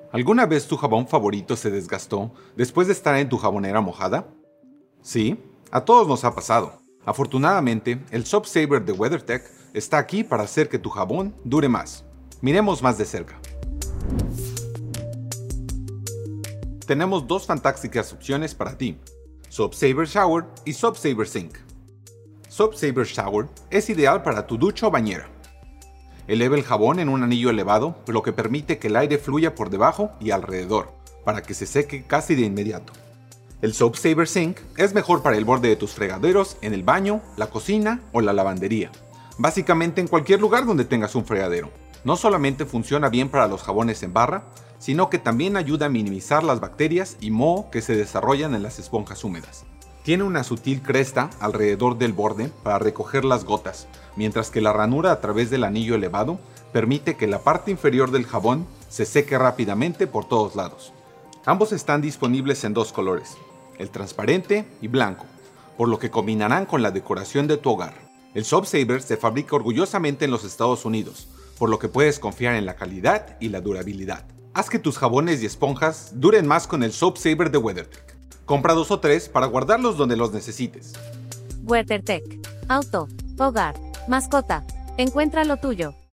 ¿Alguna vez tu jabón favorito se desgastó después de estar en tu jabonera mojada? Sí, a todos nos ha pasado. Afortunadamente, el Soap Saver de WeatherTech está aquí para hacer que tu jabón dure más. Miremos más de cerca. Tenemos dos fantásticas opciones para ti: Soap Saver Shower y Soap Saver Sink. Soap Saver Shower es ideal para tu ducha o bañera. Eleva el jabón en un anillo elevado, lo que permite que el aire fluya por debajo y alrededor, para que se seque casi de inmediato. El Soap Saver Sink es mejor para el borde de tus fregaderos, en el baño, la cocina o la lavandería. Básicamente en cualquier lugar donde tengas un fregadero. No solamente funciona bien para los jabones en barra, sino que también ayuda a minimizar las bacterias y moho que se desarrollan en las esponjas húmedas. Tiene una sutil cresta alrededor del borde para recoger las gotas, mientras que la ranura a través del anillo elevado permite que la parte inferior del jabón se seque rápidamente por todos lados. Ambos están disponibles en dos colores, el transparente y blanco, por lo que combinarán con la decoración de tu hogar. El Soap Saver se fabrica orgullosamente en los Estados Unidos, por lo que puedes confiar en la calidad y la durabilidad. Haz que tus jabones y esponjas duren más con el Soap Saver de WeatherTech. Compra 2 o 3 para guardarlos donde los necesites. WeatherTech. Auto, hogar, mascota. Encuentra lo tuyo.